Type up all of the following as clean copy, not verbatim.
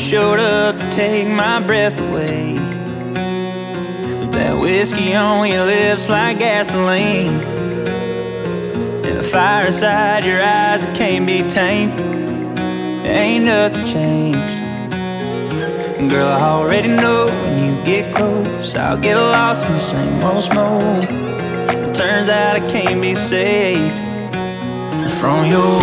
showed up to take my breath away. But that whiskey on your lips like gasoline, and the fire inside your eyes that can't be tamed. Ain't nothing changed. And girl, I already know when you get close, I'll get lost in the same old smoke. It turns out I can't be saved from your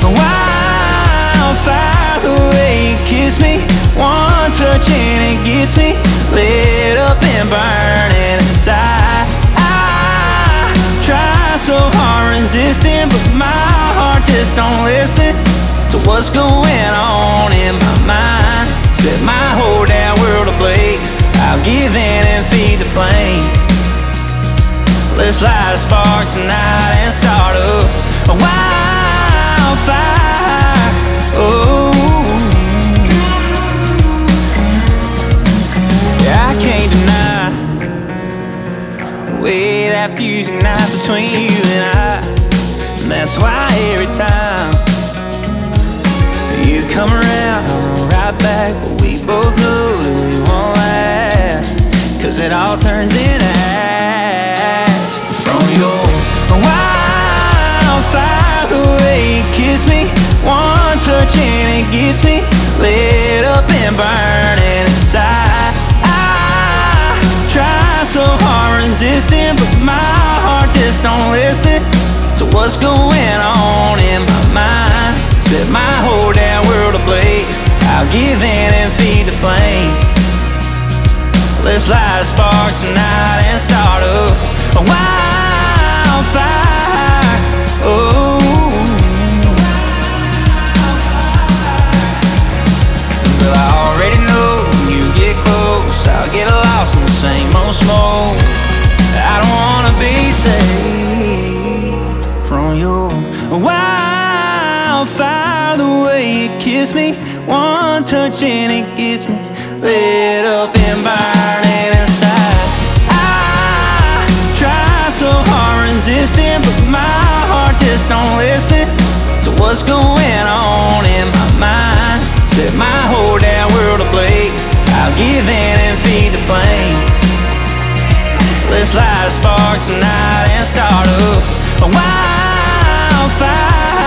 wildfire. The way you kiss me, one touch and it gets me lit up and burning inside. I try so hard resisting, but my heart just don't listen to what's going on in my mind. Set my whole damn world ablaze, I'll give in and feed the flame. Let's light a spark tonight and start a wildfire. Oh, yeah, I can't deny the way that fuse ignites between you and I. And that's why every time you come around, I run right back. But we both know that we won't last, 'cause it all turns into ash from your wildfire. The way you kiss me, one touch and it gets me lit up and burning inside. I try so hard resisting, but my heart just don't listen to what's going on in my mind. Set my whole damn world ablaze, I'll give in and feed the flame. Let's light a spark tonight and start a wildfire. Oh, well, I already know when you get close, I'll get lost in the same old smoke. I don't wanna be saved from your wildfire. The way you kiss me, one touch and it gets me lit up and burning inside. I try so hard resisting, but my heart just don't listen to what's going on in my mind. Set my whole damn world ablaze, I'll give in and feed the flame. Let's light a spark tonight and start a wildfire.